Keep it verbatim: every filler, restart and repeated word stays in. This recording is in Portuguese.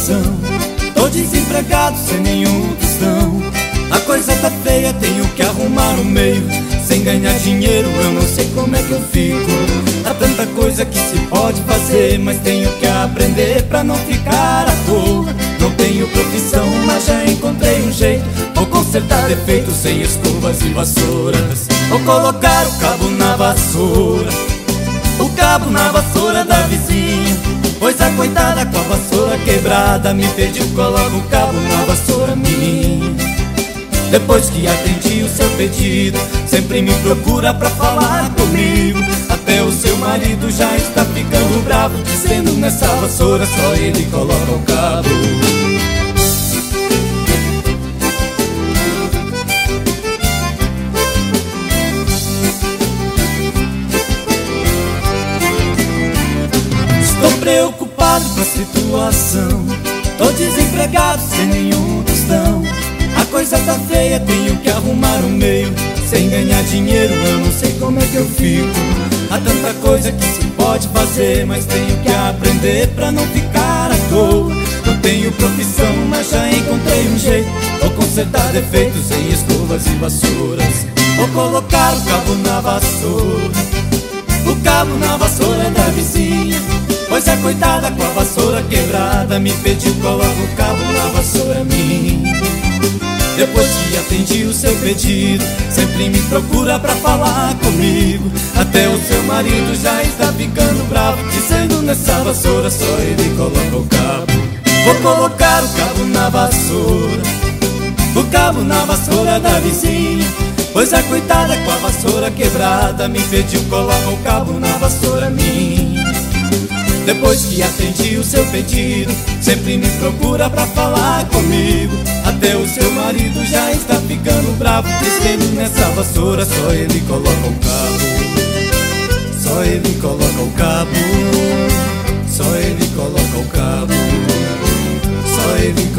situação. Tô desempregado, sem nenhum tostão. A coisa tá feia, tenho que arrumar um meio. Sem ganhar dinheiro, eu não sei como é que eu fico. Há tanta coisa que se pode fazer, mas tenho que aprender pra não ficar à toa. Não tenho profissão, mas já encontrei um jeito. Vou consertar defeitos sem escovas e vassouras. Vou colocar o cabo na vassoura, o cabo na vassoura da vizinha, pois a coitada com a vassoura quebrada me pediu, coloca o cabo na vassoura minha. Depois que atendi o seu pedido, sempre me procura pra falar comigo. Até o seu marido já está ficando bravo, dizendo nessa vassoura só ele coloca o cabo. Estou preocupado com a situação. Tô desempregado, sem nenhum tostão. A coisa tá feia, tenho que arrumar um meio. Sem ganhar dinheiro, eu não sei como é que eu fico. Há tanta coisa que se pode fazer, mas tenho que aprender pra não ficar à toa. Não tenho profissão, mas já encontrei um jeito. Vou consertar defeitos sem escovas e vassouras. Vou colocar o cabo na vassoura, o cabo na vassoura da vizinha, pois a coitada com a vassoura quebrada me pediu, coloca o cabo na vassoura minha. Depois que atendi o seu pedido, sempre me procura pra falar comigo. Até o seu marido já está ficando bravo, dizendo nessa vassoura só ele coloca o cabo. Vou colocar o cabo na vassoura, o cabo na vassoura da vizinha, pois a coitada com a vassoura quebrada me pediu, coloca o cabo na vassoura minha. Depois que atendi o seu pedido, sempre me procura pra falar comigo. Até o seu marido já está ficando bravo, dizendo nessa vassoura só ele coloca o cabo. Só ele coloca o cabo. Só ele coloca o cabo. Só ele